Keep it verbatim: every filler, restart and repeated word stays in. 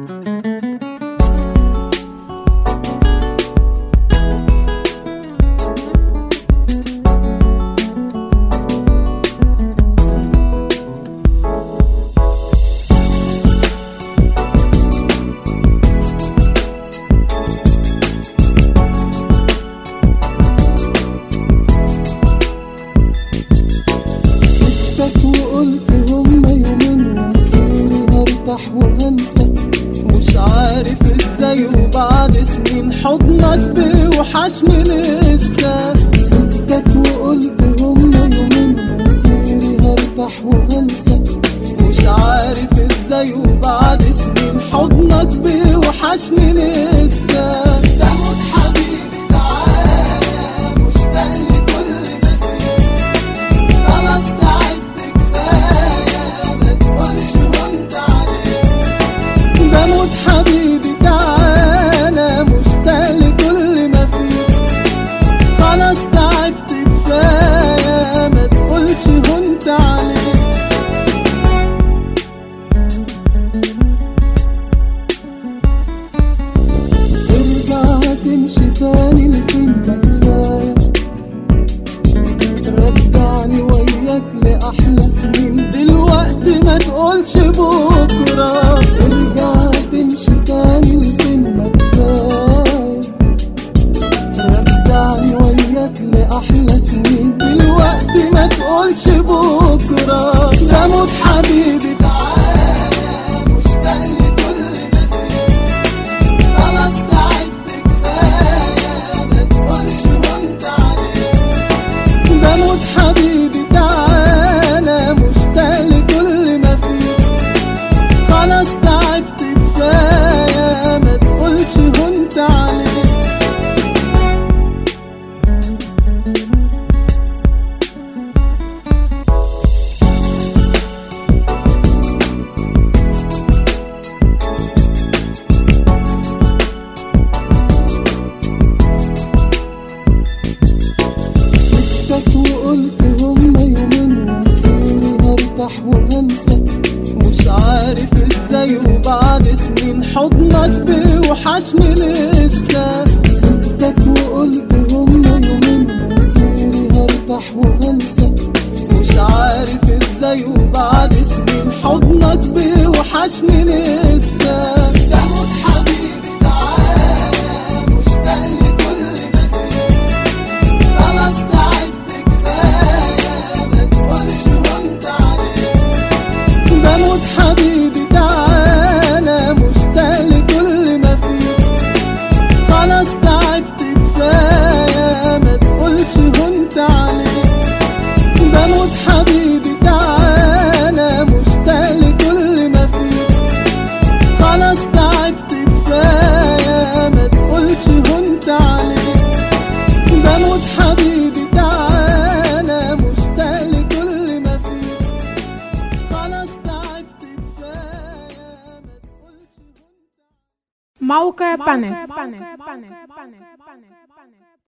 وقلت هما يومين ومصيري هرتاح وهنسى، مش عارف ازاي وبعد سنين حضنك بيوحشني لسه. سبتك وقلت هما يومين ومصيري هرتاح وهنسى، مش عارف ازاي وبعد سنين حضنك بيوحشني لسه. تموت حبيبي تعالى مشتاق لكل ما فيه، خلاص تعبت كفاية ما تقولش وانت عليك. بموت حبيبي تعالى مشتاق لكل ما فيه، خلاص تعبت كفاية ما تقولش وانت عليك. تمشي تاني لفين ما كفاية، رجعني وياك لأحلى سنين دلوقتي ما تقولش بكرة. ارجع تمشي تاني لفين ما كفاية، رجعني وياك لأحلى سنين دلوقتي ما تقولش بكرة. بموت حبيبي تعالى مشتاق لكل ما فيه، خلاص بموت حبيبي تعالى مشتاق لكل ما فيه، خلاص تعبت كفاية ما تقولش هنت عليك. وقلت هما يومين ومصيري هرتاح وهنسى، مش عارف ازاي وبعد سنين حضنك بيوحشني لسه. سبتك وقلت هما يومين ومصيري هرتاح وهنسى، مش عارف ازاي وبعد سنين حضنك بيوحشني لسه. تموت حبيبي تعالى مشتاق لكل ما فيه، خلاص بموت حبيبي تعالى مشتاق لكل ما فيه، خلاص تعبت كفاية ما تقولش هنت عليك. بموت حبيبي تعالى مشتاق لكل ما فيه، خلاص تعبت كفاية ما تقولش هنت عليك. بموت حبيبي تعالى مشتاق لكل ما فيه، خلاص تعبت كفاية ما تقولش هنت. موقع بانك.